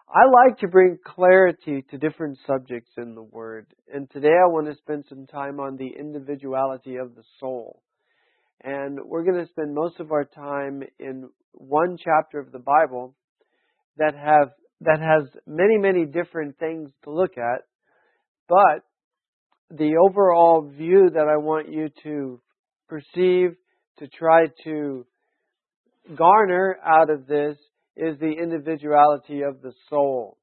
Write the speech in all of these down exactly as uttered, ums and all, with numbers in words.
I like to bring clarity to different subjects in the Word. And today I want to spend some time on the individuality of the soul. And we're going to spend most of our time in one chapter of the Bible that have that has many, many different things to look at. But the overall view that I want you to perceive, to try to garner out of this, is the individuality of the soul.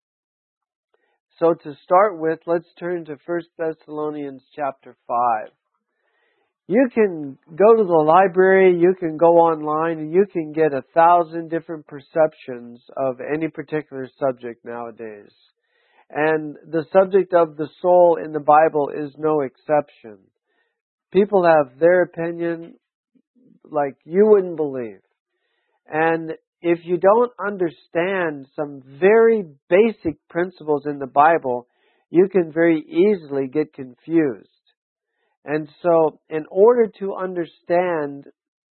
So to start with, let's turn to First Thessalonians chapter five. You can go to the library, you can go online, and you can get a thousand different perceptions of any particular subject nowadays. And the subject of the soul in the Bible is no exception. People have their opinion like you wouldn't believe. And if you don't understand some very basic principles in the Bible, you can very easily get confused. And so, in order to understand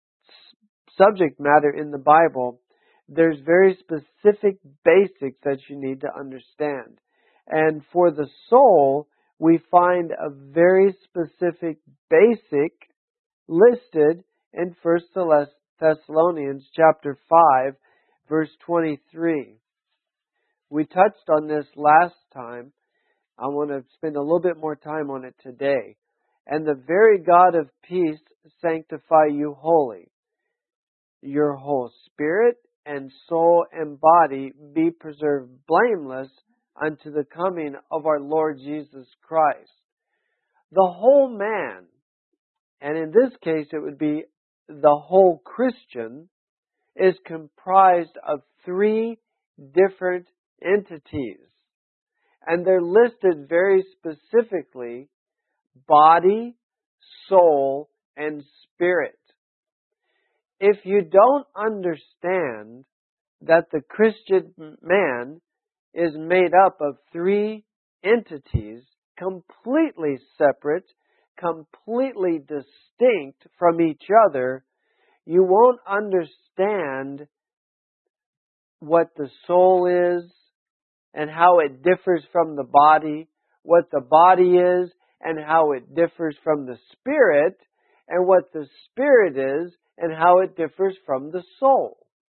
subject matter in the Bible, there's very specific basics that you need to understand. And for the soul, we find a very specific basic listed in First Thessalonians chapter five, verse twenty-three. We touched on this last time. I want to spend a little bit more time on it today. And the very God of peace sanctify you wholly. Your whole spirit and soul and body be preserved blameless unto the coming of our Lord Jesus Christ. The whole man, and in this case it would be the whole Christian, is comprised of three different entities. And they're listed very specifically: body, soul, and spirit. If you don't understand that the Christian man is made up of three entities, completely separate, completely distinct from each other, you won't understand what the soul is and how it differs from the body, what the body is and how it differs from the spirit, and what the spirit is and how it differs from the soul.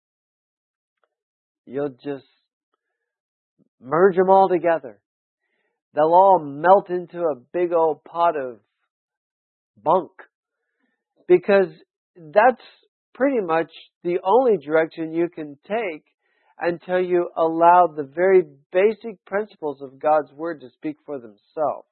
You'll just merge them all together. They'll all melt into a big old pot of bunk. Because that's pretty much the only direction you can take until you allow the very basic principles of God's Word to speak for themselves.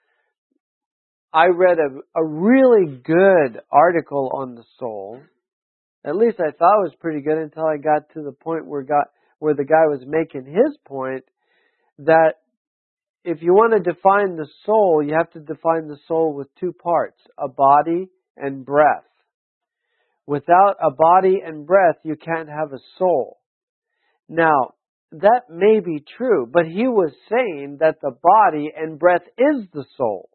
I read a, a really good article on the soul. At least I thought it was pretty good until I got to the point where got where the guy was making his point that if you want to define the soul, you have to define the soul with two parts: a body and breath. Without a body and breath, you can't have a soul. Now, that may be true, but he was saying that the body and breath is the soul.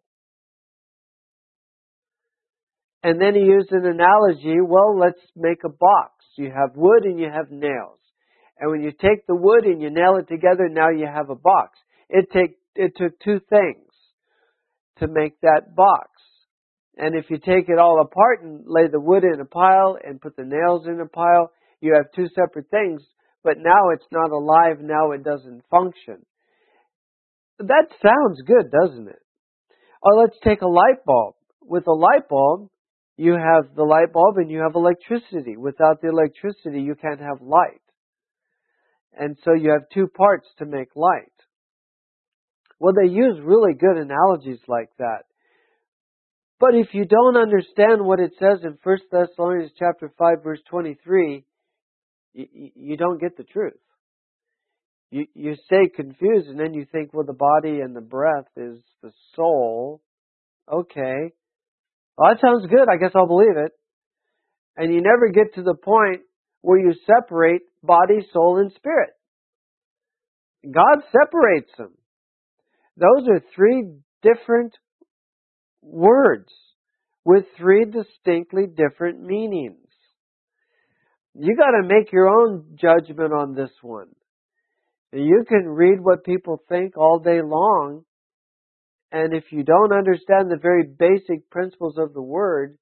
And then he used an analogy: well, let's make a box. You have wood and you have nails. And when you take the wood and you nail it together, now you have a box. It take it took two things to make that box. And if you take it all apart and lay the wood in a pile and put the nails in a pile, you have two separate things. But now it's not alive. Now it doesn't function. That sounds good, doesn't it? Or let's take a light bulb. With a light bulb, you have the light bulb and you have electricity. Without the electricity, you can't have light. And so you have two parts to make light. Well, they use really good analogies like that. But if you don't understand what it says in First Thessalonians chapter five, verse twenty-three, you, you don't get the truth. You, you stay confused and then you think, well, the body and the breath is the soul. Okay. Well, that sounds good. I guess I'll believe it. And you never get to the point where you separate body, soul, and spirit. God separates them. Those are three different words with three distinctly different meanings. You got to make your own judgment on this one. You can read what people think all day long, and if you don't understand the very basic principles of the Word,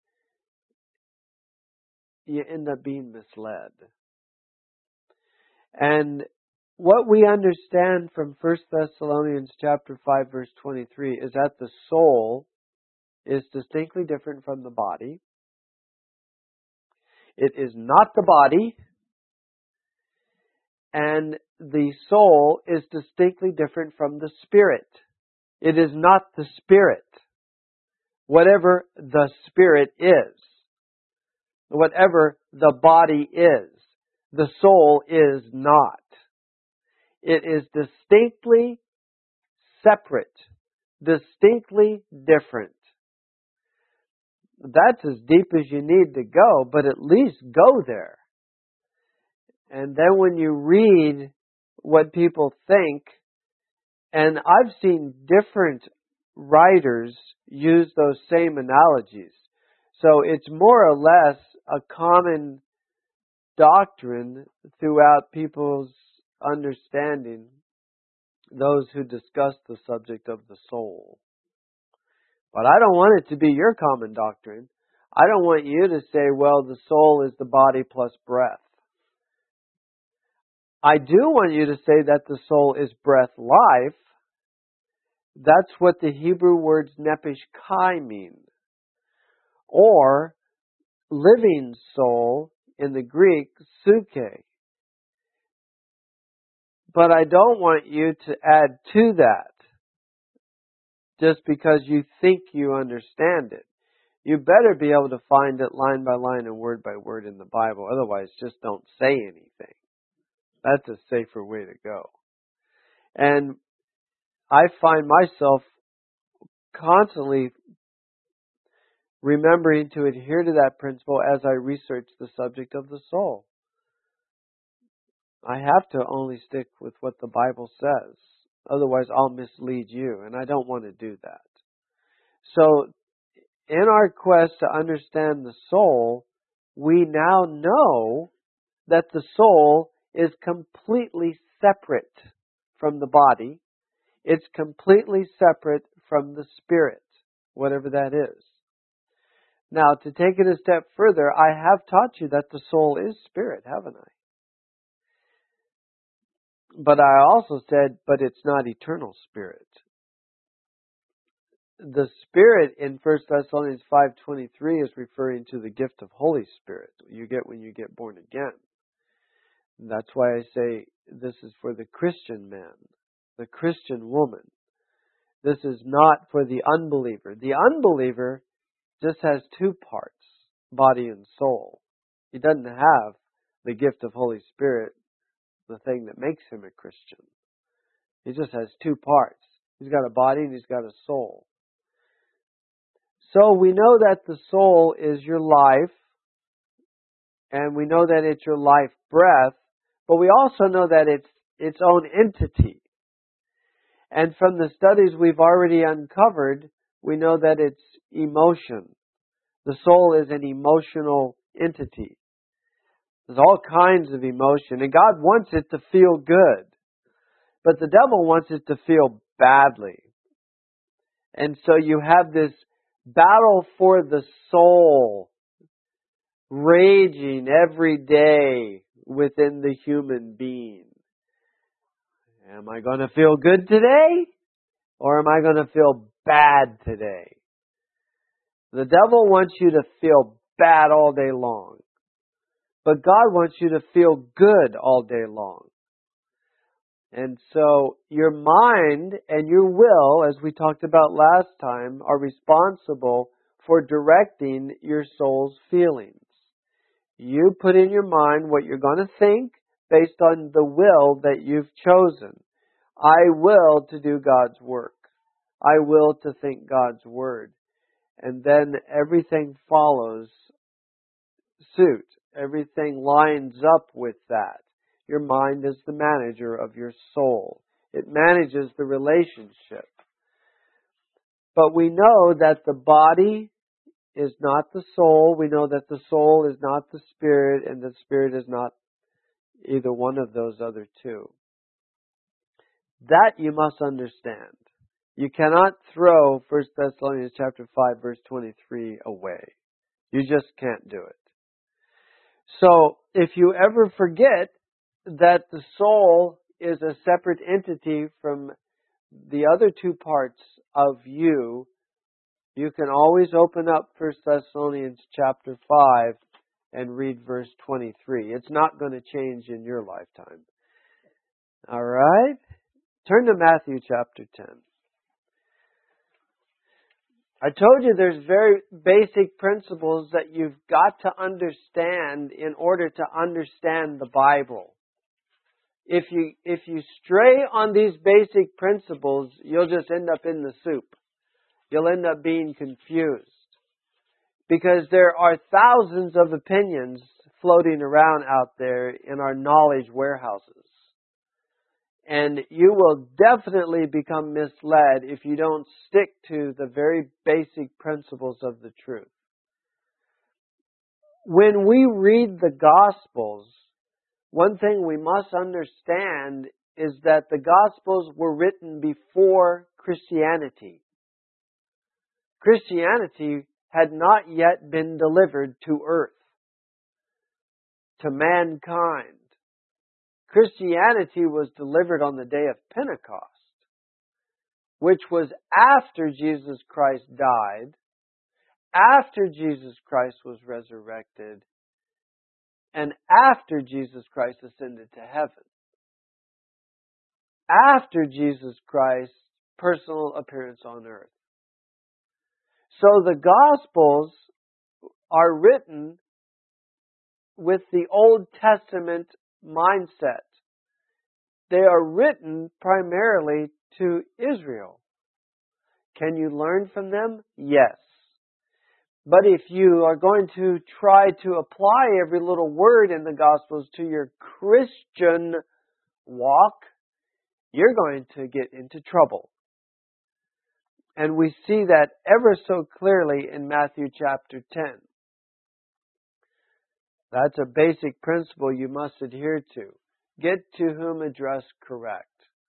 you end up being misled. And what we understand from First Thessalonians chapter five, verse twenty-three is that the soul is distinctly different from the body. It is not the body, and the soul is distinctly different from the spirit. It is not the spirit. Whatever the spirit is, whatever the body is, the soul is not. It is distinctly separate, distinctly different. That's as deep as you need to go, but at least go there. And then when you read what people think, and I've seen different writers use those same analogies. So it's more or less a common doctrine throughout people's understanding, those who discuss the subject of the soul. But I don't want it to be your common doctrine. I don't want you to say, well, the soul is the body plus breath. I do want you to say that the soul is breath life. That's what the Hebrew words nephesh kai mean. Or living soul in the Greek, suke. But I don't want you to add to that just because you think you understand it. You better be able to find it line by line and word by word in the Bible. Otherwise, just don't say anything. That's a safer way to go. And I find myself constantly remembering to adhere to that principle as I research the subject of the soul. I have to only stick with what the Bible says. Otherwise, I'll mislead you, and I don't want to do that. So, in our quest to understand the soul, we now know that the soul is completely separate from the body. It's completely separate from the spirit, whatever that is. Now, to take it a step further, I have taught you that the soul is spirit, haven't I? But I also said, but it's not eternal spirit. The spirit in First Thessalonians five twenty-three is referring to the gift of Holy Spirit you get when you get born again. That's why I say this is for the Christian man, the Christian woman. This is not for the unbeliever. The unbeliever just has two parts, body and soul. He doesn't have the gift of Holy Spirit, the thing that makes him a Christian. He just has two parts. He's got a body and he's got a soul. So we know that the soul is your life, and we know that it's your life breath, but we also know that it's its own entity. And from the studies we've already uncovered, we know that it's emotion. The soul is an emotional entity. There's all kinds of emotion, and God wants it to feel good. But the devil wants it to feel badly. And so you have this battle for the soul raging every day within the human being. Am I going to feel good today? Or am I going to feel bad today? The devil wants you to feel bad all day long. But God wants you to feel good all day long. And so your mind and your will, as we talked about last time, are responsible for directing your soul's feelings. You put in your mind what you're going to think based on the will that you've chosen. I will to do God's work. I will to think God's word. And then everything follows suit. Everything lines up with that. Your mind is the manager of your soul. It manages the relationship. But we know that the body is not the soul. We know that the soul is not the spirit, and the spirit is not either one of those other two. That you must understand. You cannot throw First Thessalonians chapter five verse twenty-three away. You just can't do it. So, if you ever forget that the soul is a separate entity from the other two parts of you, you can always open up First Thessalonians chapter five and read verse twenty-three. It's not going to change in your lifetime. All right? Turn to Matthew chapter ten. I told you there's very basic principles that you've got to understand in order to understand the Bible. If you, if you stray on these basic principles, you'll just end up in the soup. You'll end up being confused. Because there are thousands of opinions floating around out there in our knowledge warehouses. And you will definitely become misled if you don't stick to the very basic principles of the truth. When we read the Gospels, one thing we must understand is that the Gospels were written before Christianity. Christianity had not yet been delivered to earth, to mankind. Christianity was delivered on the day of Pentecost, which was after Jesus Christ died, after Jesus Christ was resurrected, and after Jesus Christ ascended to heaven. After Jesus Christ's personal appearance on earth. So the Gospels are written with the Old Testament mindset. They are written primarily to Israel. Can you learn from them? Yes. But if you are going to try to apply every little word in the Gospels to your Christian walk, you're going to get into trouble. And we see that ever so clearly in Matthew chapter ten. That's a basic principle you must adhere to. Get to whom address correct.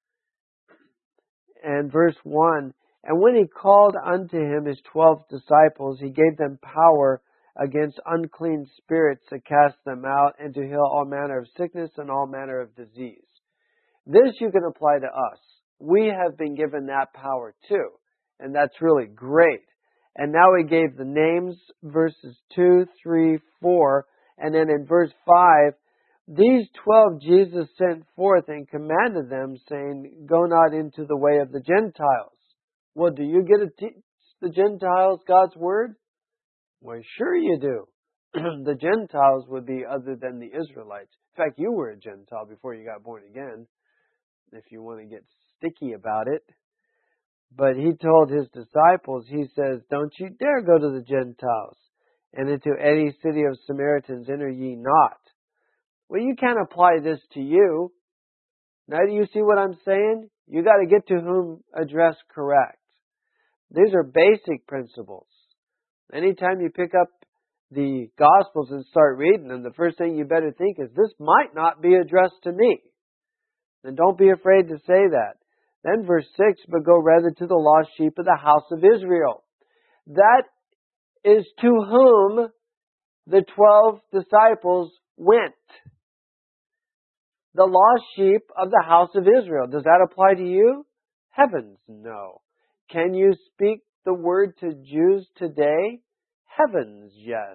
And verse one, and when he called unto him his twelve disciples, he gave them power against unclean spirits to cast them out and to heal all manner of sickness and all manner of disease. This you can apply to us. We have been given that power too. And that's really great. And now he gave the names, verses two, three, four, and then in verse five, these twelve Jesus sent forth and commanded them, saying, go not into the way of the Gentiles. Well, do you get to teach the Gentiles God's Word? Well, sure you do. The Gentiles would be other than the Israelites. In fact, you were a Gentile before you got born again, if you want to get sticky about it. But he told his disciples, he says, don't you dare go to the Gentiles, and into any city of Samaritans enter ye not. Well, you can't apply this to you. Now do you see what I'm saying? You got to get to whom address correct. These are basic principles. Anytime you pick up the Gospels and start reading them, the first thing you better think is, this might not be addressed to me. And don't be afraid to say that. Then verse six, but go rather to the lost sheep of the house of Israel. That is to whom the twelve disciples went. The lost sheep of the house of Israel. Does that apply to you? Heavens, no. Can you speak the word to Jews today? Heavens, yes.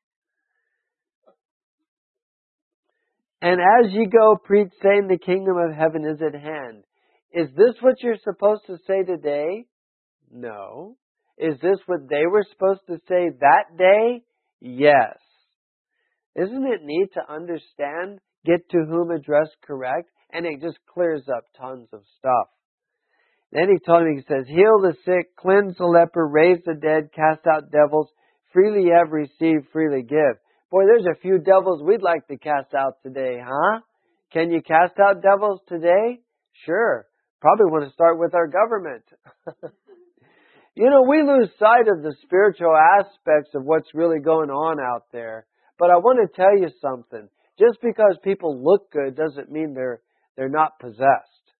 And as ye go, preach, saying, the kingdom of heaven is at hand. Is this what you're supposed to say today? No. Is this what they were supposed to say that day? Yes. Isn't it neat to understand, get to whom address correct? And it just clears up tons of stuff. Then he told me, he says, heal the sick, cleanse the leper, raise the dead, cast out devils. Freely have received, freely give. Boy, there's a few devils we'd like to cast out today, huh? Can you cast out devils today? Sure. Probably want to start with our government. You know, we lose sight of the spiritual aspects of what's really going on out there. But I want to tell you something. Just because people look good doesn't mean they're they're not possessed.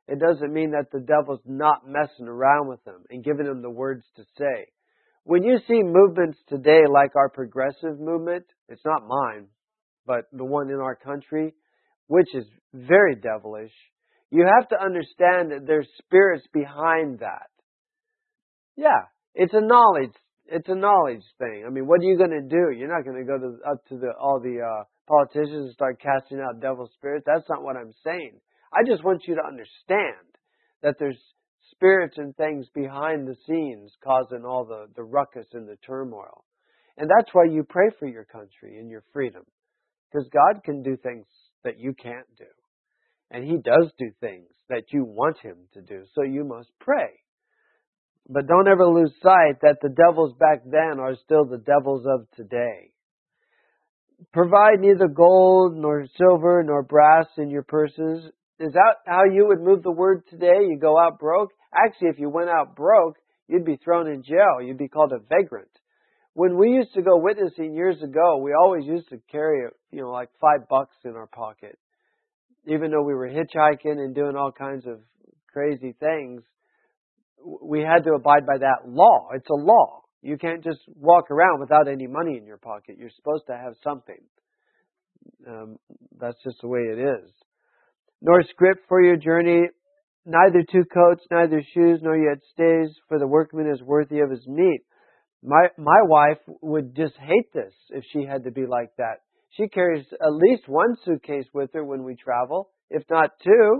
it doesn't mean that the devil's not messing around with them and giving them the words to say. When you see movements today like our progressive movement, it's not mine, but the one in our country, which is very devilish, you have to understand that there's spirits behind that. Yeah, it's a knowledge. It's a knowledge thing. I mean, what are you going to do? You're not going to go to, up to the, all the uh, politicians and start casting out devil spirits. That's not what I'm saying. I just want you to understand that there's spirits and things behind the scenes causing all the, the ruckus and the turmoil. And that's why you pray for your country and your freedom. Because God can do things that you can't do. And He does do things that you want Him to do. So you must pray. But don't ever lose sight that the devils back then are still the devils of today. Provide neither gold nor silver nor brass in your purses. Is that how you would move the word today? You go out broke? Actually, if you went out broke, you'd be thrown in jail. You'd be called a vagrant. When we used to go witnessing years ago, we always used to carry, you know, like five bucks in our pocket. Even though we were hitchhiking and doing all kinds of crazy things, we had to abide by that law. It's a law. You can't just walk around without any money in your pocket. You're supposed to have something. Um, that's just the way it is. Nor scrip for your journey, neither two coats, neither shoes, nor yet stays, for the workman is worthy of his meat. My my wife would just hate this if she had to be like that. She carries at least one suitcase with her when we travel, if not two.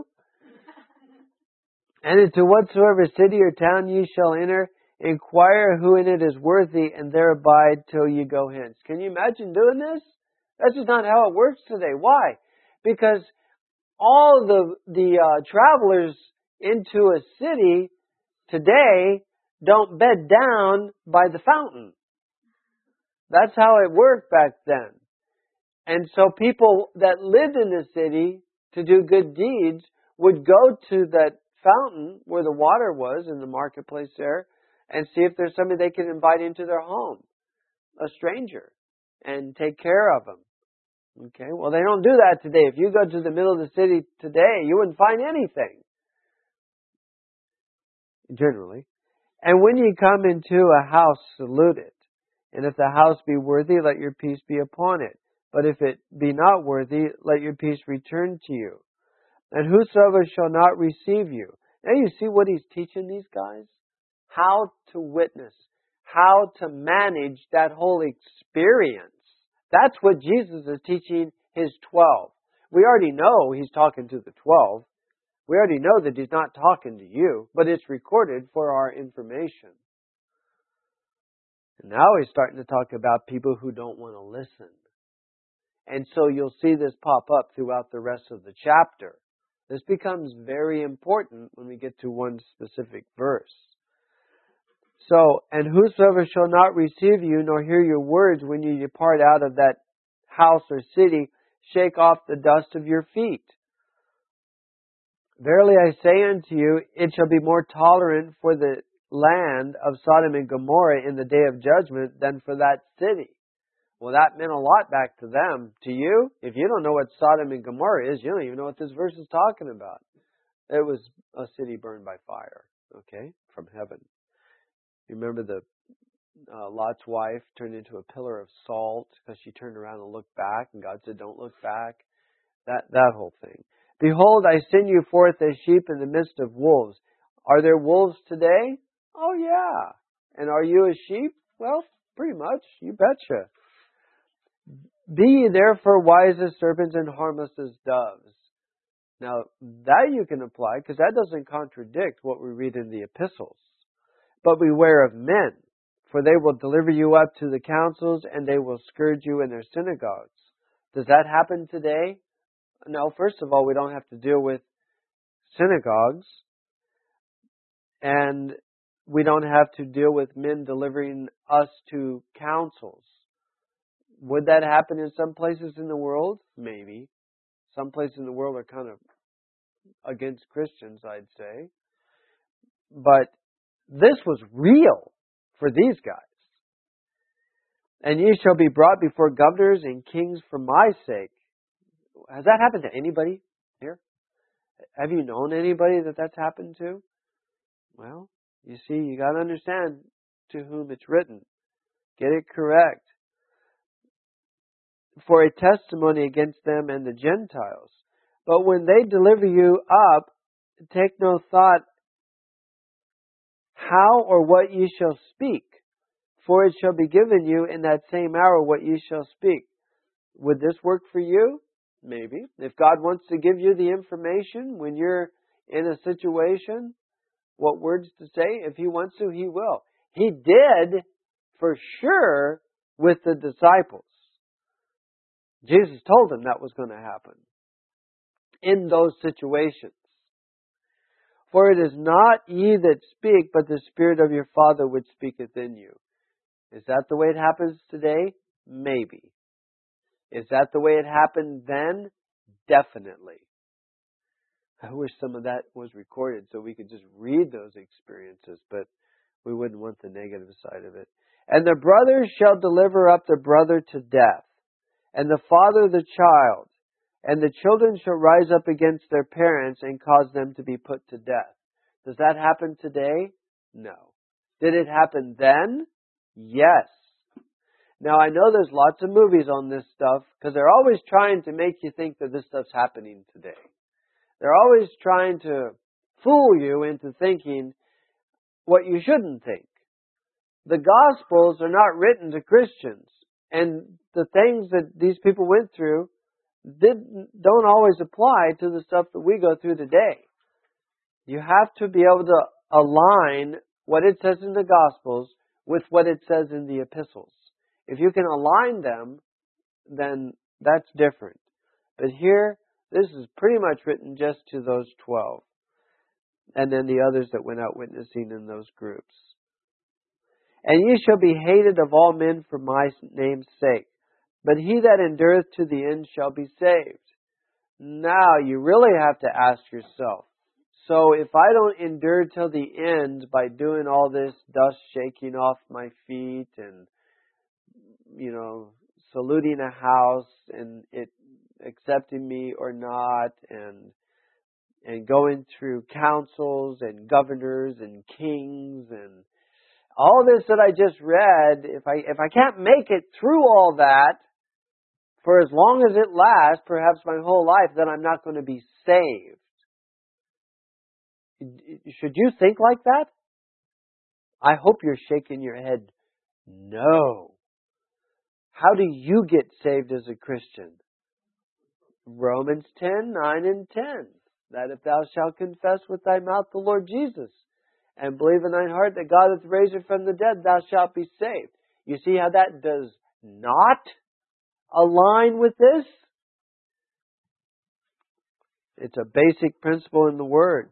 And into whatsoever city or town ye shall enter, inquire who in it is worthy, and there abide till ye go hence. Can you imagine doing this? That's just not how it works today. Why? Because all the the uh, travelers into a city today don't bed down by the fountain. That's how it worked back then. And so people that lived in the city to do good deeds would go to that fountain where the water was in the marketplace there and see if there's somebody they can invite into their home, a stranger, and take care of them. Okay, well, they don't do that today. If you go to the middle of the city today, you wouldn't find anything, generally. And when ye come into a house, salute it. And if the house be worthy, let your peace be upon it. But if it be not worthy, let your peace return to you. And whosoever shall not receive you. Now you see what he's teaching these guys? How to witness. How to manage that whole experience. That's what Jesus is teaching His twelve. We already know He's talking to the twelve. We already know that He's not talking to you, but it's recorded for our information. And now He's starting to talk about people who don't want to listen. And so you'll see this pop up throughout the rest of the chapter. This becomes very important when we get to one specific verse. So, and whosoever shall not receive you, nor hear your words when you depart out of that house or city, shake off the dust of your feet. Verily I say unto you, it shall be more tolerant for the land of Sodom and Gomorrah in the day of judgment than for that city. Well, that meant a lot back to them. To you, if you don't know what Sodom and Gomorrah is, you don't even know what this verse is talking about. It was a city burned by fire, okay, from heaven. You remember the uh, Lot's wife turned into a pillar of salt because she turned around and looked back, and God said, don't look back. That that whole thing. Behold, I send you forth as sheep in the midst of wolves. Are there wolves today? Oh, yeah. And are you a sheep? Well, pretty much. You betcha. Be ye therefore wise as serpents and harmless as doves. Now, that you can apply, because that doesn't contradict what we read in the epistles. But beware of men, for they will deliver you up to the councils, and they will scourge you in their synagogues. Does that happen today? No, first of all, we don't have to deal with synagogues, and we don't have to deal with men delivering us to councils. Would that happen in some places in the world? Maybe. Some places in the world are kind of against Christians, I'd say. But this was real for these guys. And ye shall be brought before governors and kings for my sake. Has that happened to anybody here? Have you known anybody that that's happened to? Well, you see, you got to understand to whom it's written. Get it correct. For a testimony against them and the Gentiles. But when they deliver you up, take no thought how or what ye shall speak, for it shall be given you in that same hour what ye shall speak. Would this work for you? Maybe. If God wants to give you the information when you're in a situation, what words to say, if He wants to, He will. He did, for sure, with the disciples. Jesus told them that was going to happen in those situations. For it is not ye that speak, but the Spirit of your Father which speaketh in you. Is that the way it happens today? Maybe. Is that the way it happened then? Definitely. I wish some of that was recorded so we could just read those experiences, but we wouldn't want the negative side of it. And the brother shall deliver up the brother to death, and the father the child, and the children shall rise up against their parents and cause them to be put to death. Does that happen today? No. Did it happen then? Yes. Now I know there's lots of movies on this stuff because they're always trying to make you think that this stuff's happening today. They're always trying to fool you into thinking what you shouldn't think. The Gospels are not written to Christians, and the things that these people went through didn't, don't always apply to the stuff that we go through today. You have to be able to align what it says in the Gospels with what it says in the epistles. If you can align them, then that's different. But here, this is pretty much written just to those twelve. And then the others that went out witnessing in those groups. And ye shall be hated of all men for my name's sake. But he that endureth to the end shall be saved. Now, you really have to ask yourself, so if I don't endure till the end by doing all this dust shaking off my feet and, you know, saluting a house and it accepting me or not, and and going through councils and governors and kings and all this that I just read, if I if I can't make it through all that for as long as it lasts, perhaps my whole life, then I'm not going to be saved. Should you think like that? I hope you're shaking your head. No. How do you get saved as a Christian? Romans ten, nine and ten. That if thou shalt confess with thy mouth the Lord Jesus, and believe in thine heart that God hath raised him from the dead, thou shalt be saved. You see how that does not align with this? It's a basic principle in the Word.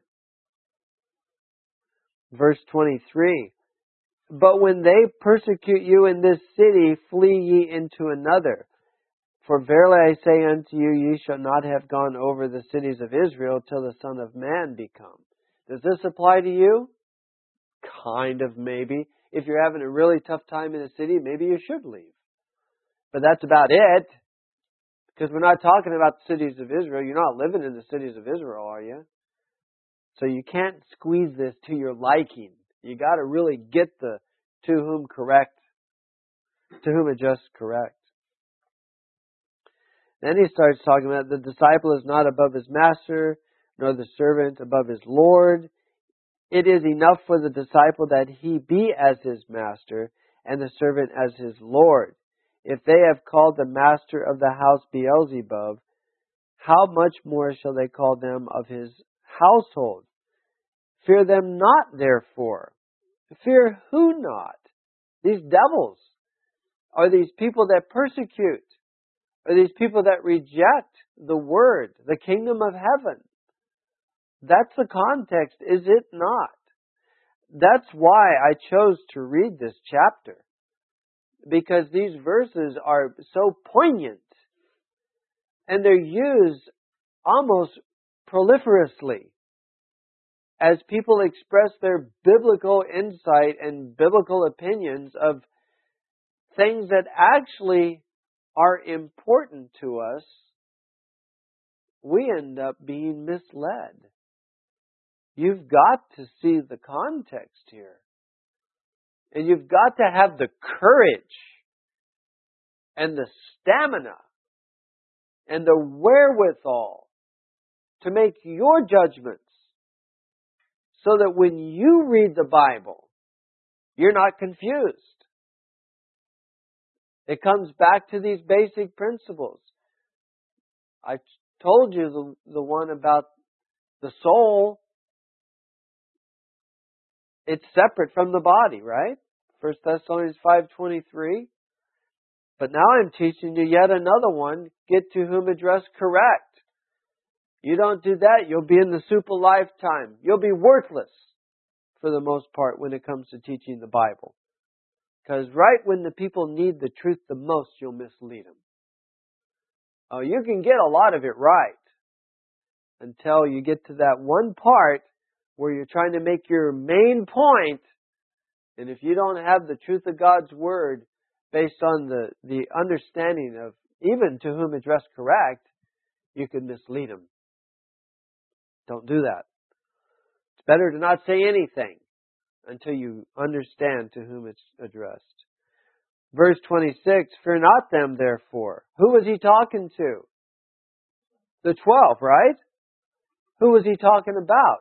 Verse twenty-three. But when they persecute you in this city, flee ye into another. For verily I say unto you, ye shall not have gone over the cities of Israel till the Son of Man be come. Does this apply to you? Kind of, maybe. If you're having a really tough time in a city, maybe you should leave. But that's about it. Because we're not talking about the cities of Israel. You're not living in the cities of Israel, are you? So you can't squeeze this to your liking. You got to really get the to whom correct, to whom adjust correct. Then he starts talking about the disciple is not above his master, nor the servant above his Lord. It is enough for the disciple that he be as his master, and the servant as his Lord. If they have called the master of the house Beelzebub, how much more shall they call them of his household? Fear them not, therefore. Fear who not? These devils. Are these people that persecute? Are these people that reject the word, the kingdom of heaven? That's the context, is it not? That's why I chose to read this chapter. Because these verses are so poignant. And they're used almost proliferously as people express their biblical insight and biblical opinions of things that actually are important to us we end up being misled. You've got to see the context here. And you've got to have the courage and the stamina and the wherewithal to make your judgments so that when you read the Bible, you're not confused. It comes back to these basic principles. I told you the, the one about the soul. It's separate from the body, right? First Thessalonians five twenty-three. But now I'm teaching you yet another one. Get to whom address correct. You don't do that, you'll be in the super lifetime. You'll be worthless for the most part when it comes to teaching the Bible. Because right when the people need the truth the most, you'll mislead them. Oh, you can get a lot of it right until you get to that one part where you're trying to make your main point. And if you don't have the truth of God's Word based on the, the understanding of even to whom address correct, you could mislead them. Don't do that. It's better to not say anything until you understand to whom it's addressed. Verse twenty-six, fear not them therefore. Who was he talking to? The twelve, right? Who was he talking about?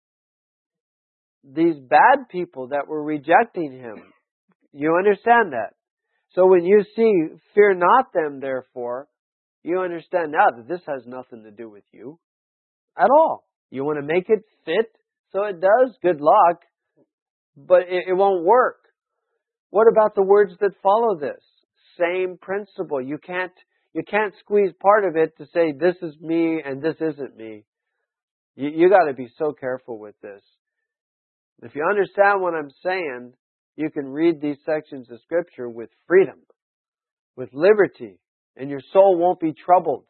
These bad people that were rejecting him. You understand that? So when you see, fear not them therefore, you understand now that this has nothing to do with you at all. You want to make it fit so it does? Good luck. But it, it won't work. What about the words that follow this? Same principle. You can't, you can't squeeze part of it to say this is me and this isn't me. You, you got to be so careful with this. If you understand what I'm saying, you can read these sections of Scripture with freedom, with liberty, and your soul won't be troubled.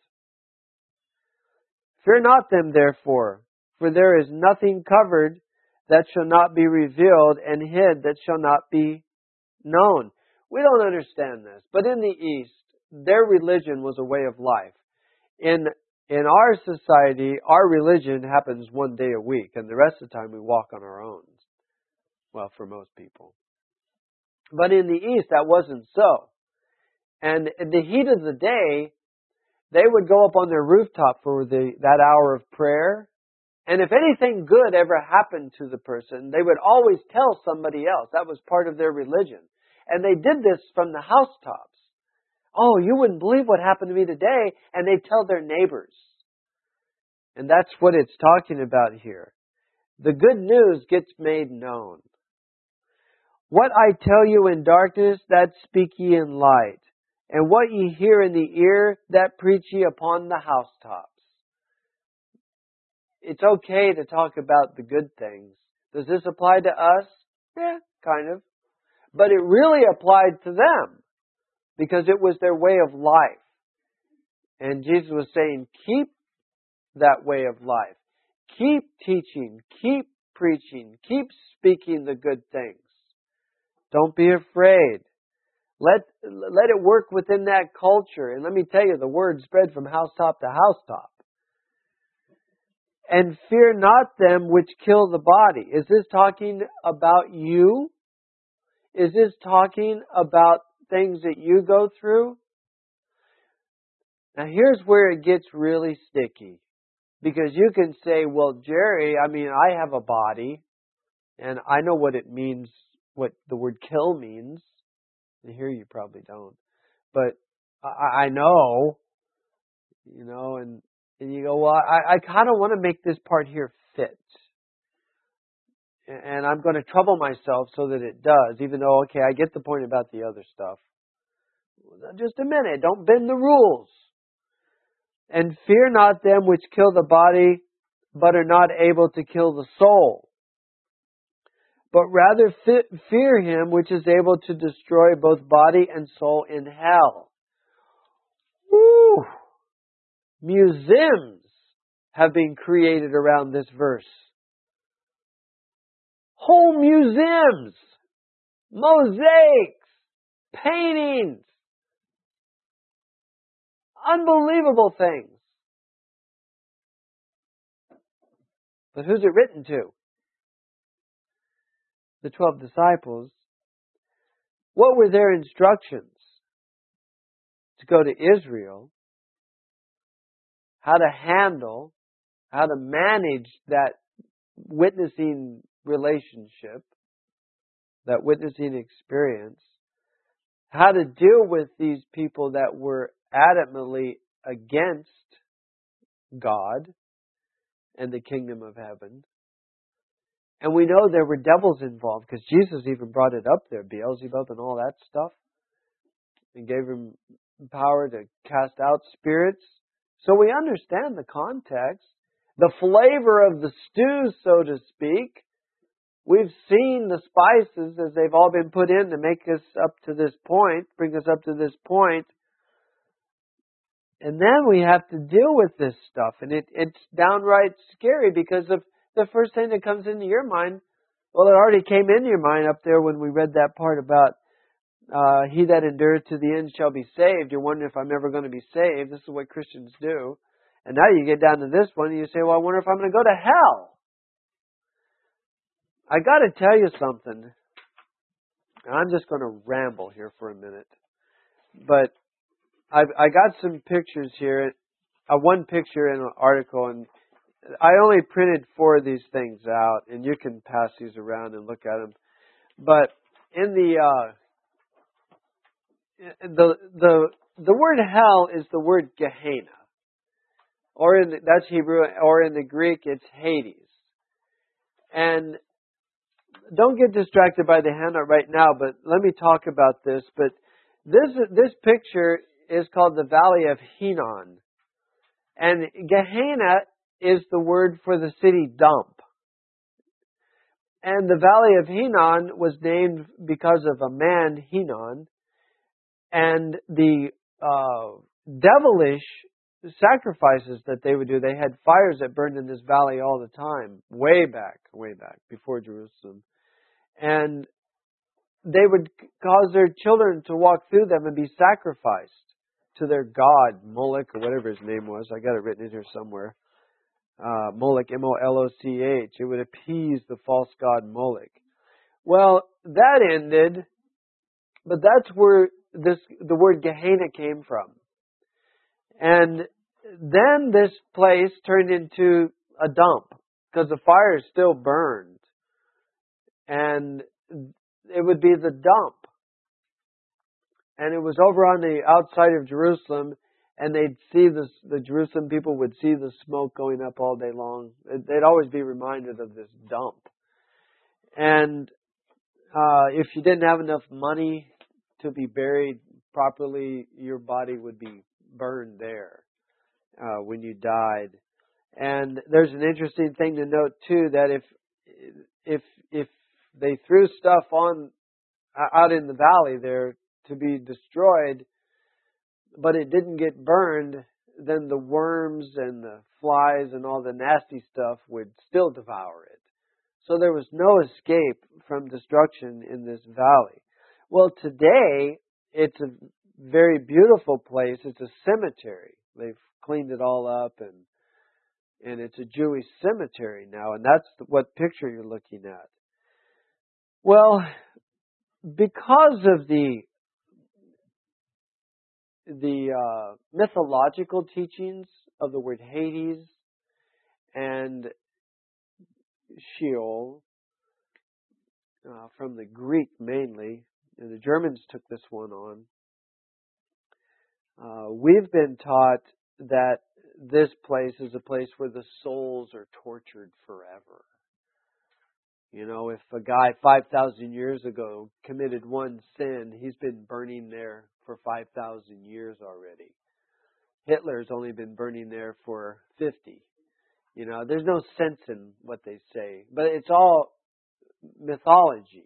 Fear not them, therefore, for there is nothing covered that shall not be revealed, and hid that shall not be known. We don't understand this, but in the East, their religion was a way of life. In in our society, our religion happens one day a week, and the rest of the time we walk on our own. Well, for most people. But in the East, that wasn't so. And in the heat of the day, they would go up on their rooftop for the that hour of prayer. And if anything good ever happened to the person, they would always tell somebody else. That was part of their religion. And they did this from the housetops. Oh, you wouldn't believe what happened to me today. And they tell their neighbors. And that's what it's talking about here. The good news gets made known. What I tell you in darkness, that speak ye in light. And what ye hear in the ear, that preach ye upon the housetops. It's okay to talk about the good things. Does this apply to us? Yeah, kind of. But it really applied to them because it was their way of life. And Jesus was saying, keep that way of life. Keep teaching, keep preaching, keep speaking the good things. Don't be afraid. Let, let it work within that culture. And let me tell you, the word spread from housetop to housetop. And fear not them which kill the body. Is this talking about you? Is this talking about things that you go through? Now here's where it gets really sticky. Because you can say, well, Jerry, I mean, I have a body. And I know what it means, what the word kill means. And here you probably don't. But I, I know, you know, and And you go, well, I, I kind of want to make this part here fit. And I'm going to trouble myself so that it does, even though, okay, I get the point about the other stuff. Just a minute, don't bend the rules. And fear not them which kill the body, but are not able to kill the soul. But rather fear him which is able to destroy both body and soul in hell. Woo! Museums have been created around this verse. Whole museums, mosaics, paintings, unbelievable things. But who's it written to? The twelve disciples. What were their instructions? To go to Israel, how to handle, how to manage that witnessing relationship, that witnessing experience, how to deal with these people that were adamantly against God and the kingdom of heaven. And we know there were devils involved because Jesus even brought it up there, Beelzebub and all that stuff, and gave him power to cast out spirits. So we understand the context, the flavor of the stew, so to speak. We've seen the spices as they've all been put in to make us up to this point, bring us up to this point. And then we have to deal with this stuff. And it, it's downright scary because of the first thing that comes into your mind, well, it already came into your mind up there when we read that part about uh, he that endureth to the end shall be saved. You're wondering if I'm ever going to be saved. This is what Christians do. And now you get down to this one and you say, well, I wonder if I'm going to go to hell. I got to tell you something. I'm just going to ramble here for a minute. But I've, I got some pictures here. Uh, one picture in an article, and I only printed four of these things out, and you can pass these around and look at them. But in the uh, the the the word hell is the word Gehenna, or in the, that's Hebrew, or in the Greek it's Hades. And don't get distracted by the handout right now, but let me talk about this. But this this picture is called the Valley of Hinnom, and Gehenna is the word for the city dump. And the Valley of Hinnom was named because of a man, Hinnom, and the uh, devilish sacrifices that they would do. They had fires that burned in this valley all the time, way back, way back, before Jerusalem. And they would cause their children to walk through them and be sacrificed to their god, Moloch, or whatever his name was. I got it written in here somewhere. Uh, Moloch, M O L O C H. It would appease the false god Moloch. Well, that ended, but that's where this the word Gehenna came from. And then this place turned into a dump because the fire still burned. And it would be the dump. And it was over on the outside of Jerusalem, and they'd see the, the Jerusalem people would see the smoke going up all day long. They'd always be reminded of this dump. And uh, if you didn't have enough money to be buried properly, your body would be burned there uh, when you died. And there's an interesting thing to note too, that if if if they threw stuff on out in the valley there to be destroyed, but it didn't get burned, then the worms and the flies and all the nasty stuff would still devour it. So there was no escape from destruction in this valley. Well, today, it's a very beautiful place. It's a cemetery. They've cleaned it all up, and and it's a Jewish cemetery now, and that's what picture you're looking at. Well, because of the the uh, mythological teachings of the word Hades and Sheol, uh, from the Greek mainly, and the Germans took this one on, uh, we've been taught that this place is a place where the souls are tortured forever. You know, if a guy five thousand years ago committed one sin, he's been burning there for five thousand years already. Hitler's only been burning there for fifty. You know, there's no sense in what they say. But it's all mythology.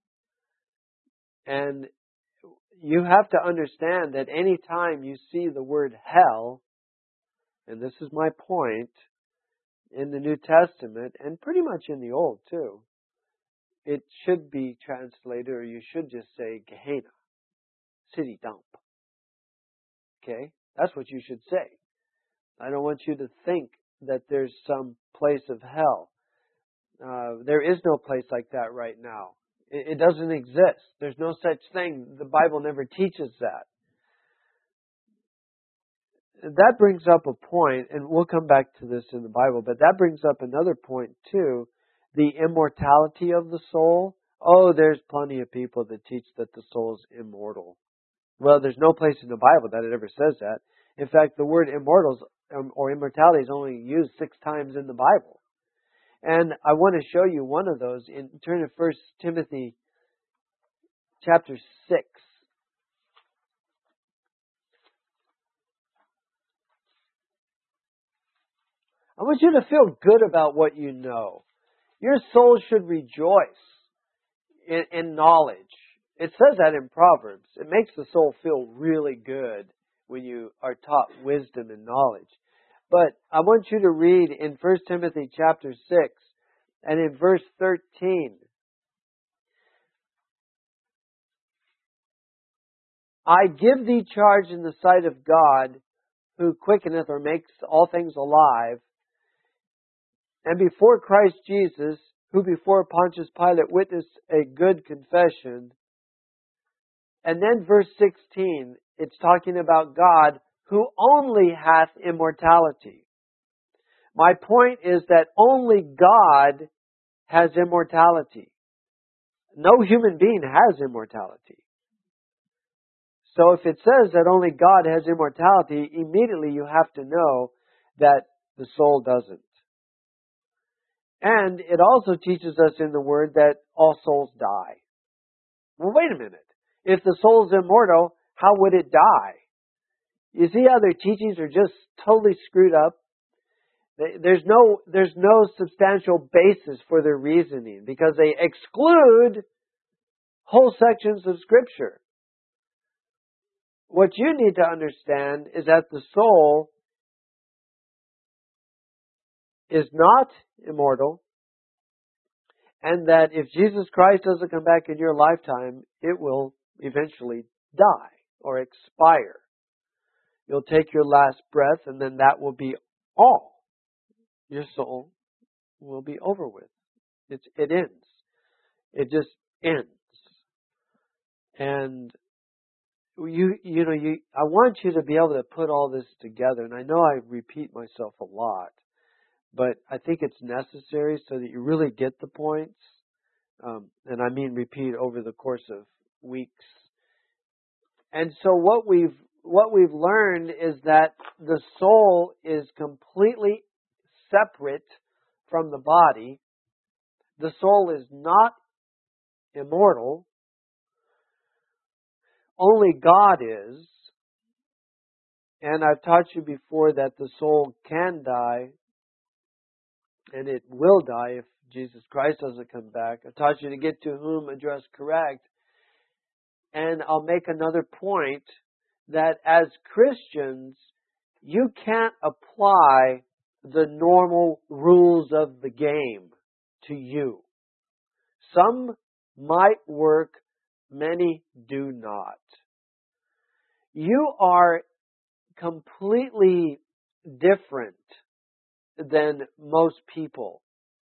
And you have to understand that any time you see the word hell, and this is my point, in the New Testament, and pretty much in the Old too, it should be translated, or you should just say Gehenna, city dump. Okay? That's what you should say. I don't want you to think that there's some place of hell. Uh, there is no place like that right now. It, it doesn't exist. There's no such thing. The Bible never teaches that. That brings up a point, and we'll come back to this in the Bible, but that brings up another point too, the immortality of the soul. Oh, there's plenty of people that teach that the soul is immortal. Well, there's no place in the Bible that it ever says that. In fact, the word immortals um, or immortality is only used six times in the Bible. And I want to show you one of those. In turn to First Timothy chapter six. I want you to feel good about what you know. Your soul should rejoice in, in knowledge. It says that in Proverbs. It makes the soul feel really good when you are taught wisdom and knowledge. But I want you to read in First Timothy chapter six and in verse thirteen. I give thee charge in the sight of God, who quickeneth or makes all things alive, and before Christ Jesus, who before Pontius Pilate witnessed a good confession. And then verse sixteen, it's talking about God, who only hath immortality. My point is that only God has immortality. No human being has immortality. So if it says that only God has immortality, immediately you have to know that the soul doesn't. And it also teaches us in the Word that all souls die. Well, wait a minute. If the soul is immortal, how would it die? You see how their teachings are just totally screwed up? There's no, there's no substantial basis for their reasoning because they exclude whole sections of Scripture. What you need to understand is that the soul is not immortal, and that if Jesus Christ doesn't come back in your lifetime, it will eventually die or expire. You'll take your last breath, and then that will be all. Your soul will be over with. It's, it ends. It just ends. And you, you know, you, I want you to be able to put all this together. And I know I repeat myself a lot, but I think it's necessary so that you really get the points. Um, and I mean repeat over the course of weeks. And so what we've what we've learned is that the soul is completely separate from the body. The soul is not immortal. Only God is. And I've taught you before that the soul can die, and it will die if Jesus Christ doesn't come back. I taught you to get to whom address correct. And I'll make another point that as Christians, you can't apply the normal rules of the game to you. Some might work, many do not. You are completely different than most people.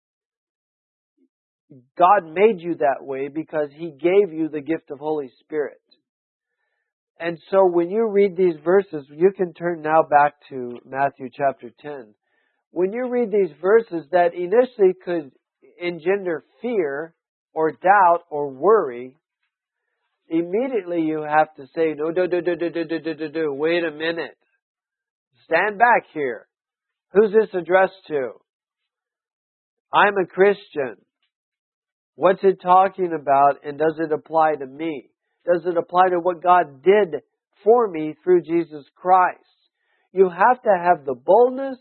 God made you that way because He gave you the gift of Holy Spirit. And so when you read these verses, you can turn now back to Matthew chapter ten. When you read these verses that initially could engender fear or doubt or worry, immediately you have to say, no, do, do, do, do, do, do, do, do, do. Wait a minute. Stand back here. Who's this addressed to? I'm a Christian. What's it talking about, and does it apply to me? Does it apply to what God did for me through Jesus Christ? You have to have the boldness,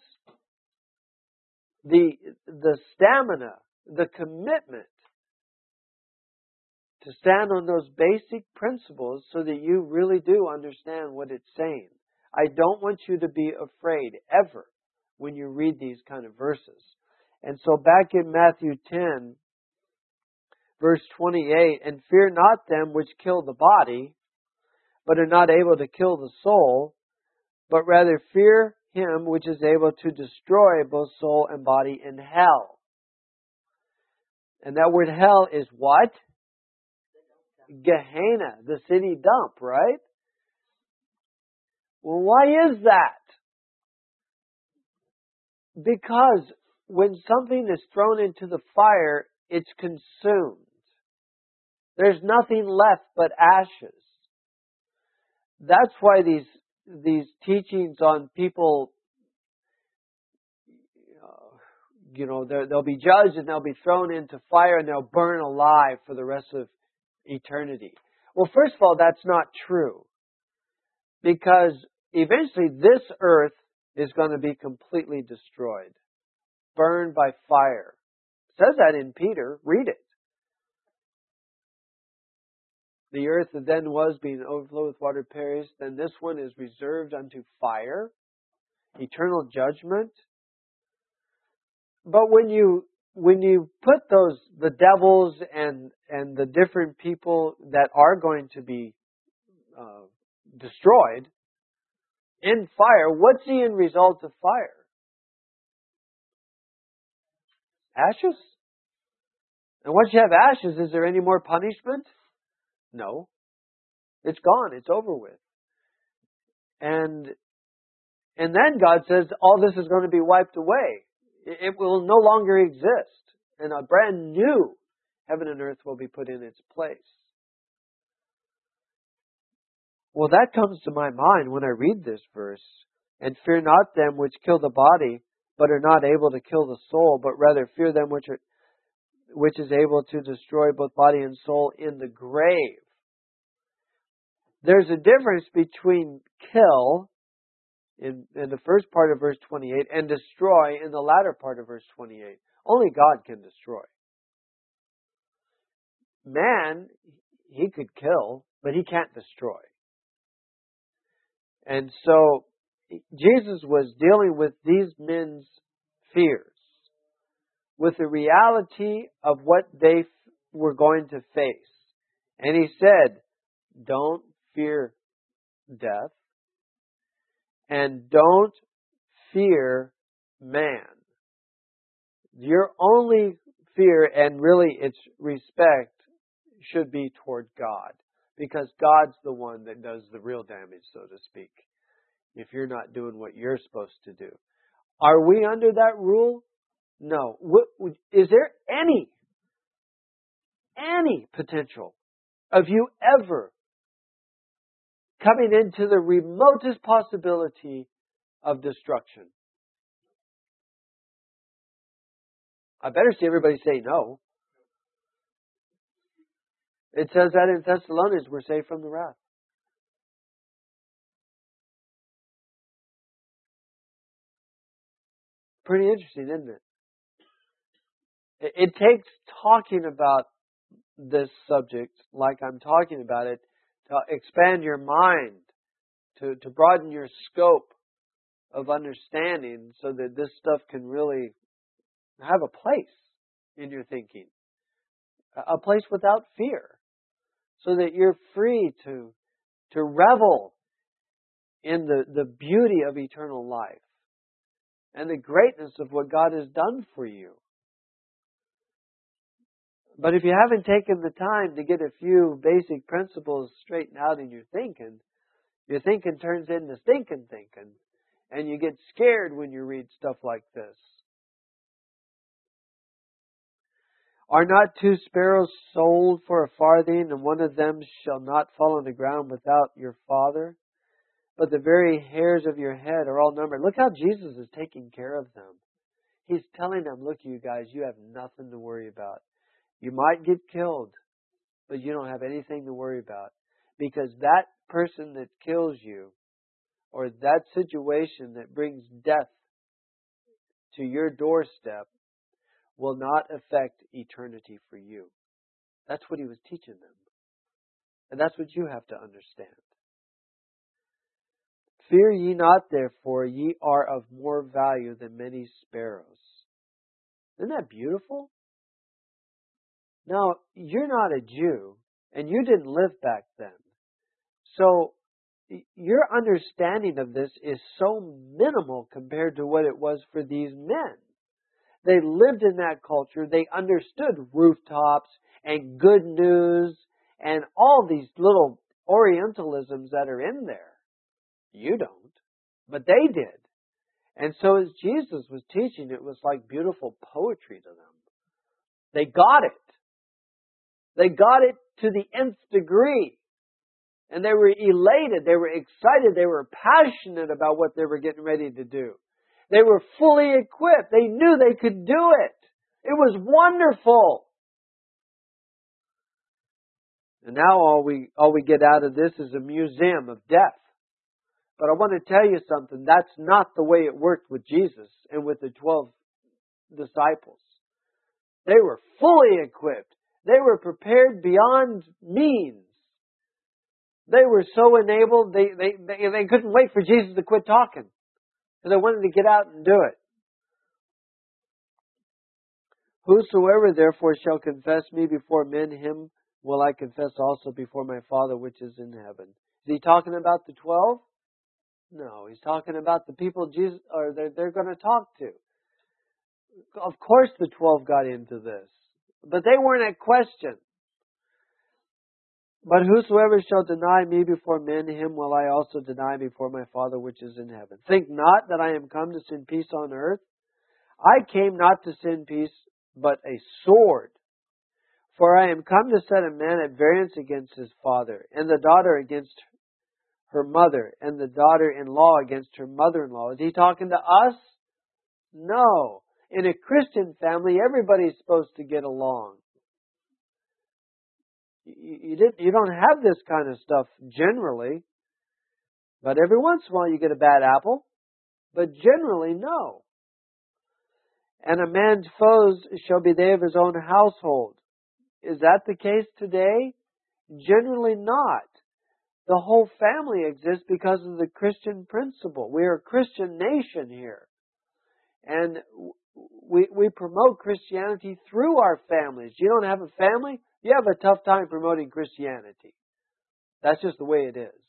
the, the stamina, the commitment to stand on those basic principles so that you really do understand what it's saying. I don't want you to be afraid ever when you read these kind of verses. And so back in Matthew ten, verse twenty-eight, and fear not them which kill the body, but are not able to kill the soul, but rather fear Him which is able to destroy both soul and body in hell. And that word hell is what? Gehenna, the city dump, right? Well, why is that? Because when something is thrown into the fire, it's consumed. There's nothing left but ashes. That's why these these teachings on people, you know, they'll be judged and they'll be thrown into fire and they'll burn alive for the rest of eternity. Well, first of all, that's not true. Because eventually this earth is going to be completely destroyed. Burned by fire. It says that in Peter. Read it. The earth that then was being overflowed with water perished. Then this one is reserved unto fire. Eternal judgment. But when you when you put those the devils and and the different people that are going to be uh, destroyed in fire, what's the end result of fire? Ashes? And once you have ashes, is there any more punishment? No. It's gone. It's over with. And and then God says all this is going to be wiped away. It will no longer exist. And a brand new heaven and earth will be put in its place. Well, that comes to my mind when I read this verse. And fear not them which kill the body, but are not able to kill the soul, but rather fear them which are which is able to destroy both body and soul in the grave. There's a difference between kill in, in the first part of verse twenty-eight and destroy in the latter part of verse twenty-eight. Only God can destroy. Man, he could kill, but he can't destroy. And so Jesus was dealing with these men's fears, with the reality of what they were going to face. And he said, don't fear death, and don't fear man. Your only fear, and really its respect, should be toward God. Because God's the one that does the real damage, so to speak, if you're not doing what you're supposed to do. Are we under that rule? No. Is there any, any potential of you ever coming into the remotest possibility of destruction? I better see everybody say no. It says that in Thessalonians, we're saved from the wrath. Pretty interesting, isn't it? It, it takes talking about this subject like I'm talking about it to expand your mind, to, to broaden your scope of understanding so that this stuff can really have a place in your thinking. A place without fear. So that you're free to, to revel in the, the beauty of eternal life and the greatness of what God has done for you. But if you haven't taken the time to get a few basic principles straightened out in your thinking, your thinking turns into stinking thinking, and you get scared when you read stuff like this. Are not two sparrows sold for a farthing, and one of them shall not fall on the ground without your Father? But the very hairs of your head are all numbered. Look how Jesus is taking care of them. He's telling them, look, you guys, you have nothing to worry about. You might get killed, but you don't have anything to worry about. Because that person that kills you, or that situation that brings death to your doorstep, will not affect eternity for you. That's what he was teaching them. And that's what you have to understand. Fear ye not, therefore, ye are of more value than many sparrows. Isn't that beautiful? Now, you're not a Jew, and you didn't live back then. So, your understanding of this is so minimal compared to what it was for these men. They lived in that culture. They understood rooftops and good news and all these little Orientalisms that are in there. You don't, but they did. And so as Jesus was teaching, it was like beautiful poetry to them. They got it. They got it to the nth degree. And they were elated. They were excited. They were passionate about what they were getting ready to do. They were fully equipped. They knew they could do it. It was wonderful. And now all we, all we get out of this is a museum of death. But I want to tell you something. That's not the way it worked with Jesus and with the twelve disciples. They were fully equipped. They were prepared beyond means. They were so enabled, they, they, they, they couldn't wait for Jesus to quit talking. And they wanted to get out and do it. Whosoever therefore shall confess me before men, him will I confess also before my Father which is in heaven. Is he talking about the twelve? No, he's talking about the people Jesus or they're, they're going to talk to. Of course the twelve got into this. But they weren't at question. But whosoever shall deny me before men, him will I also deny before my Father which is in heaven. Think not that I am come to send peace on earth. I came not to send peace, but a sword. For I am come to set a man at variance against his father, and the daughter against her mother, and the daughter-in-law against her mother-in-law. Is he talking to us? No. In a Christian family, everybody's supposed to get along. You, you, didn't, you don't have this kind of stuff generally. But every once in a while you get a bad apple. But generally, no. And a man's foes shall be they of his own household. Is that the case today? Generally not. The whole family exists because of the Christian principle. We are a Christian nation here. And we, we promote Christianity through our families. You don't have a family? You have a tough time promoting Christianity. That's just the way it is.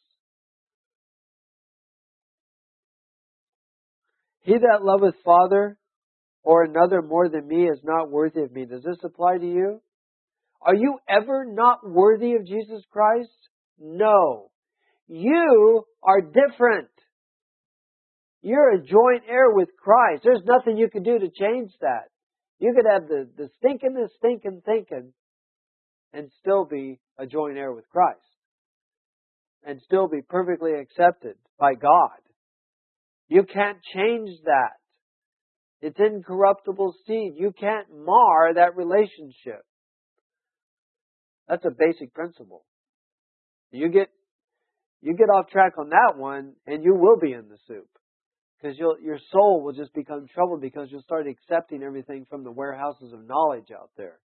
He that loveth father or another more than me is not worthy of me. Does this apply to you? Are you ever not worthy of Jesus Christ? No. You are different. You're a joint heir with Christ. There's nothing you can do to change that. You could have the, the stinkingest stinking thinking and still be a joint heir with Christ. And still be perfectly accepted by God. You can't change that. It's incorruptible seed. You can't mar that relationship. That's a basic principle. You get you get off track on that one, and you will be in the soup. Because you'll, your soul will just become troubled because you'll start accepting everything from the warehouses of knowledge out there.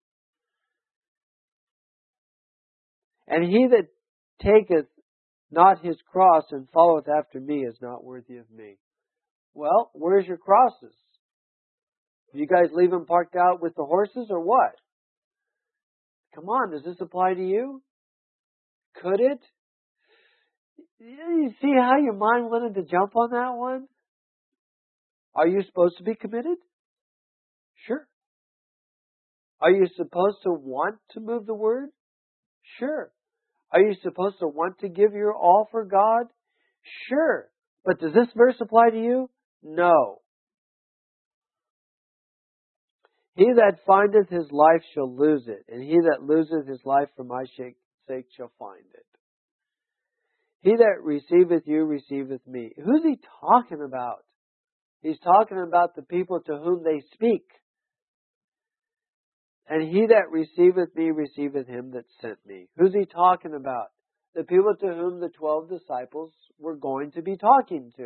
And he that taketh not his cross and followeth after me is not worthy of me. Well, where's your crosses? Do you guys leave them parked out with the horses or what? Come on, does this apply to you? Could it? You see how your mind wanted to jump on that one? Are you supposed to be committed? Sure. Are you supposed to want to move the word? Sure. Are you supposed to want to give your all for God? Sure. But does this verse apply to you? No. He that findeth his life shall lose it, and he that loseth his life for my sake shall find it. He that receiveth you receiveth me. Who's he talking about? He's talking about the people to whom they speak. And he that receiveth me receiveth him that sent me. Who's he talking about? The people to whom the twelve disciples were going to be talking to.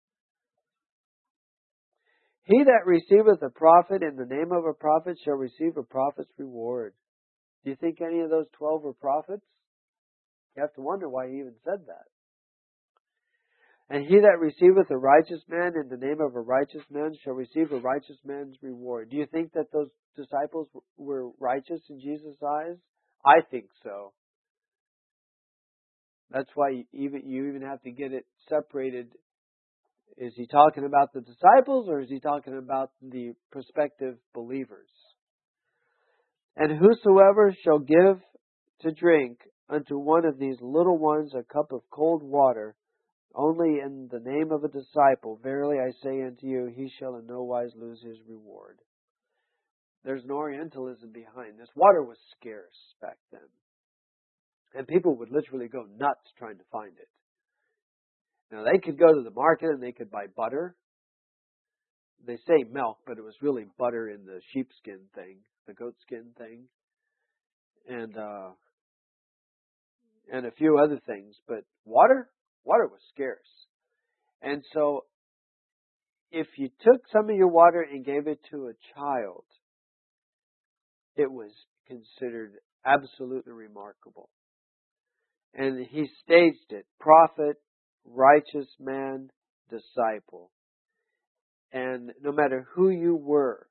He that receiveth a prophet in the name of a prophet shall receive a prophet's reward. Do you think any of those twelve were prophets? You have to wonder why he even said that. And he that receiveth a righteous man in the name of a righteous man shall receive a righteous man's reward. Do you think that those disciples were righteous in Jesus' eyes? I think so. That's why you even, you even have to get it separated Is he talking about the disciples or is he talking about the prospective believers? And whosoever shall give to drink unto one of these little ones a cup of cold water, only in the name of a disciple, verily I say unto you, he shall in no wise lose his reward. There's an Orientalism behind this. Water was scarce back then. And people would literally go nuts trying to find it. Now, they could go to the market and they could buy butter. They say milk, but it was really butter in the sheepskin thing, the goatskin thing, and uh, and a few other things. But water, water was scarce. And so, if you took some of your water and gave it to a child, it was considered absolutely remarkable. And he staged it: prophet, righteous man, disciple. And no matter who you were,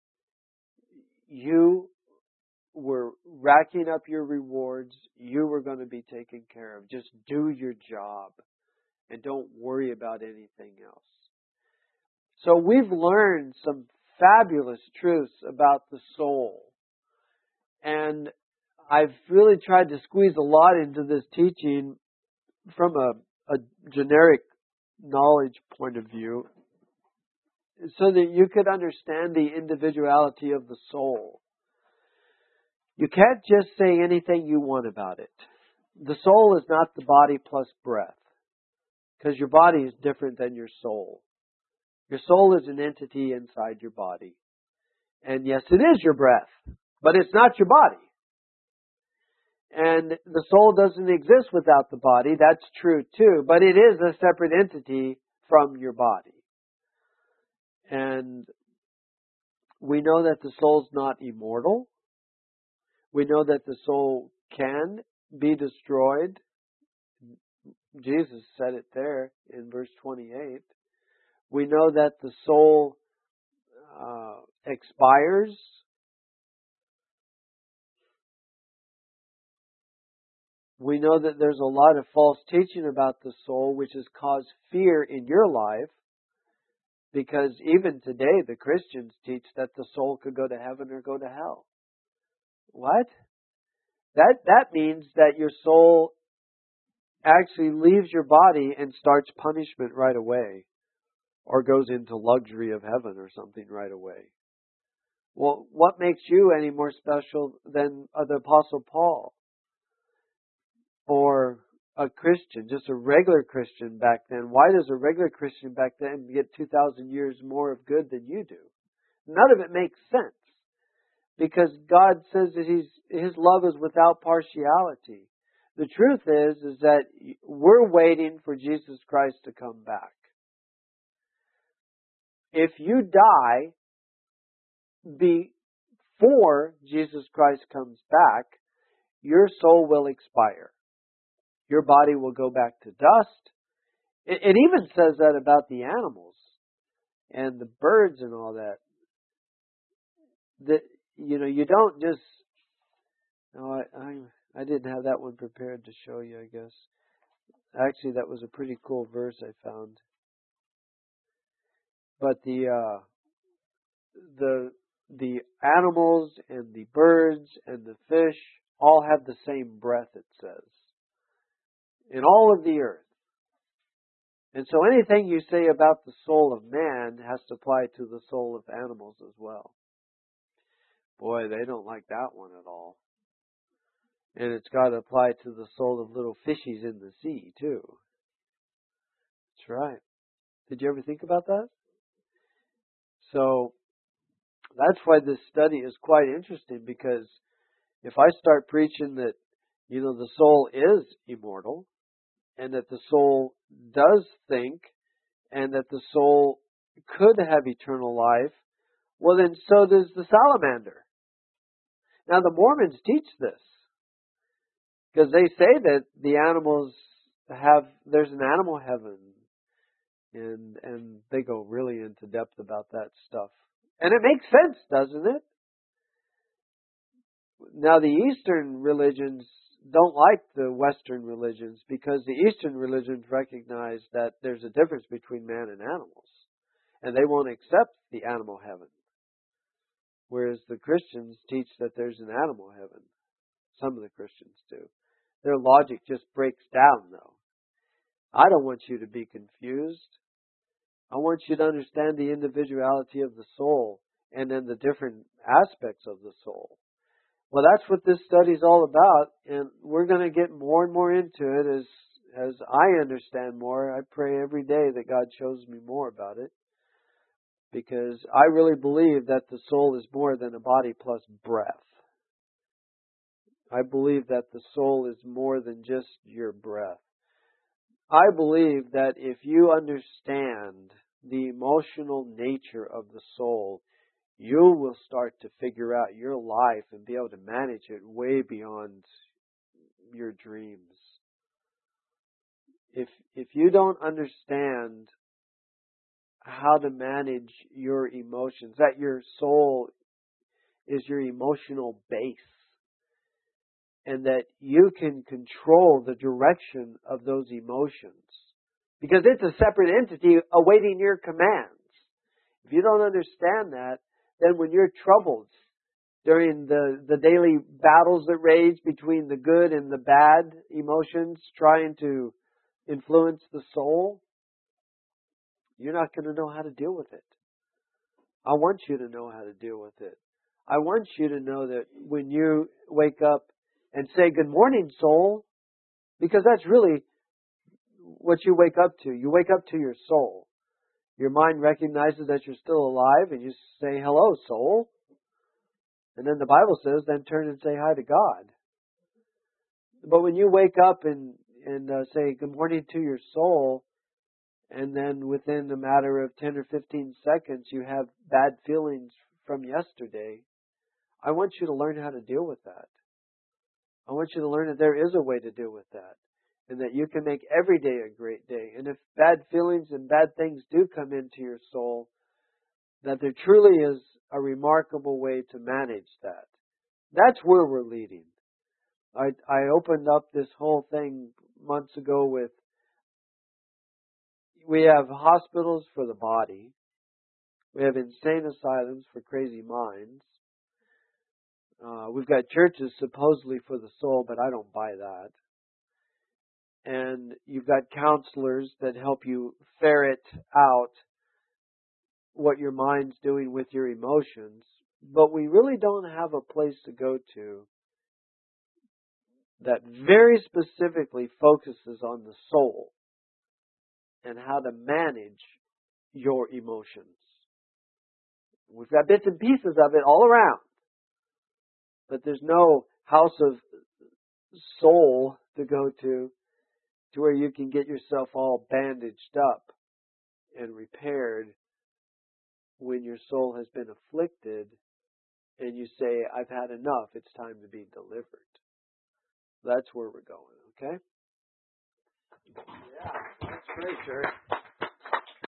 you were racking up your rewards. You were going to be taken care of. Just do your job and don't worry about anything else. So we've learned some fabulous truths about the soul. And I've really tried to squeeze a lot into this teaching from a, a generic knowledge point of view, so that you could understand the individuality of the soul. You can't just say anything you want about it. The soul is not the body plus breath, because your body is different than your soul. Your soul is an entity inside your body. And yes, it is your breath, but it's not your body. And the soul doesn't exist without the body. That's true too, but it is a separate entity from your body. And we know that the soul's not immortal. We know that the soul can be destroyed. Jesus said it there in verse twenty-eight. We know that the soul uh, expires. We know that there's a lot of false teaching about the soul, which has caused fear in your life. Because even today, the Christians teach that the soul could go to heaven or go to hell. What? That that means that your soul actually leaves your body and starts punishment right away, or goes into luxury of heaven or something right away. Well, what makes you any more special than the Apostle Paul? Or a Christian, just a regular Christian back then? Why does a regular Christian back then get two thousand years more of good than you do? None of it makes sense. Because God says that He's, His love is without partiality. The truth is, is that we're waiting for Jesus Christ to come back. If you die before Jesus Christ comes back, your soul will expire. Your body will go back to dust. It, it even says that about the animals and the birds and all that. That, you know, you don't just... No, I, I I didn't have that one prepared to show you, I guess. Actually, that was a pretty cool verse I found. But the uh, the the animals and the birds and the fish all have the same breath, it says, in all of the earth. And so anything you say about the soul of man has to apply to the soul of animals as well. Boy, they don't like that one at all. And it's got to apply to the soul of little fishies in the sea, too. That's right. Did you ever think about that? So, that's why this study is quite interesting, because if I start preaching that, you know, the soul is immortal, and that the soul does think, and that the soul could have eternal life, well then so does the salamander. Now the Mormons teach this, because they say that the animals have, there's an animal heaven, and and they go really into depth about that stuff. And it makes sense, doesn't it? Now the Eastern religions, don't like the Western religions because the Eastern religions recognize that there's a difference between man and animals. And they won't accept the animal heaven. Whereas the Christians teach that there's an animal heaven. Some of the Christians do. Their logic just breaks down, though. I don't want you to be confused. I want you to understand the individuality of the soul and then the different aspects of the soul. Well, that's what this study is all about, and we're going to get more and more into it as as I understand more. I pray every day that God shows me more about it, because I really believe that the soul is more than a body plus breath. I believe that the soul is more than just your breath. I believe that if you understand the emotional nature of the soul, you will start to figure out your life and be able to manage it way beyond your dreams. If if you don't understand how to manage your emotions, that your soul is your emotional base, and that you can control the direction of those emotions, because it's a separate entity awaiting your commands. If you don't understand that, then when you're troubled during the, the daily battles that rage between the good and the bad emotions trying to influence the soul, you're not going to know how to deal with it. I want you to know how to deal with it. I want you to know that when you wake up and say, "Good morning, soul," because that's really what you wake up to. You wake up to your soul. Your mind recognizes that you're still alive, and you say, "Hello, soul." And then the Bible says, then turn and say hi to God. But when you wake up and, and uh, say, "Good morning" to your soul, and then within a matter of ten or fifteen seconds you have bad feelings from yesterday, I want you to learn how to deal with that. I want you to learn that there is a way to deal with that, and that you can make every day a great day. And if bad feelings and bad things do come into your soul, that there truly is a remarkable way to manage that. That's where we're leading. I, I opened up this whole thing months ago with, we have hospitals for the body. We have insane asylums for crazy minds. Uh, we've got churches supposedly for the soul, but I don't buy that. And you've got counselors that help you ferret out what your mind's doing with your emotions. But we really don't have a place to go to that very specifically focuses on the soul and how to manage your emotions. We've got bits and pieces of it all around, but there's no house of soul to go to, to where you can get yourself all bandaged up and repaired when your soul has been afflicted and you say, "I've had enough, it's time to be delivered." That's where we're going, okay? Yeah, that's great, sir.